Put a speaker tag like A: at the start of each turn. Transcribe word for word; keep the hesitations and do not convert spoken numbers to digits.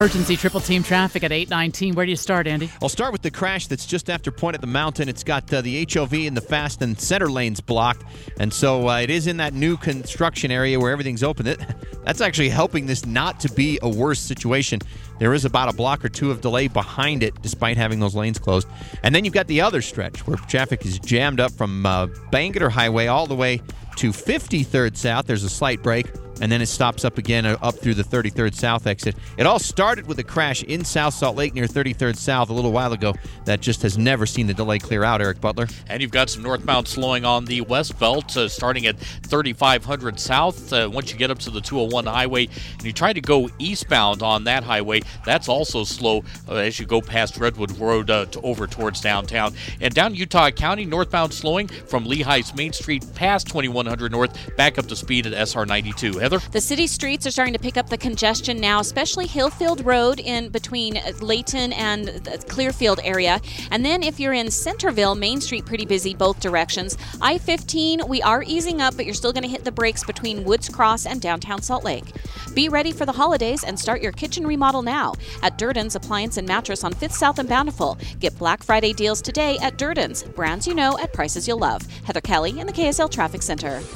A: Emergency triple team traffic at eight nineteen. Where do you start, Andy?
B: I'll start with the crash that's just after Point at the Mountain. It's got uh, the H O V and the fast and center lanes blocked, and so uh, it is in that new construction area where everything's open. It, that's actually helping this not to be a worse situation. There is about a block or two of delay behind it, despite having those lanes closed. And then you've got the other stretch where traffic is jammed up from uh, Bangerter Highway all the way to fifty-third South. There's a slight break, and then it stops up again uh, up through the thirty-third South exit. It all started with a crash in South Salt Lake near thirty-third South a little while ago that just has never seen the delay clear out, Eric Butler.
C: And you've got some northbound slowing on the west belt, uh, starting at thirty-five hundred South. Uh, once you get up to the two oh one highway and you try to go eastbound on that highway, that's also slow uh, as you go past Redwood Road uh, to over towards downtown. And down Utah County, northbound slowing from Lehigh's Main Street past twenty-one hundred North, back up to speed at S R ninety-two. Heather?
D: The city streets are starting to pick up the congestion now, especially Hillfield Road in between Layton and the Clearfield area. And then if you're in Centerville, Main Street pretty busy both directions. I fifteen, we are easing up, but you're still going to hit the brakes between Woods Cross and downtown Salt Lake. Be ready for the holidays and start your kitchen remodel now at Durden's Appliance and Mattress on fifth South and Bountiful. Get Black Friday deals today at Durden's. Brands you know at prices you'll love. Heather Kelly in the K S L Traffic Center.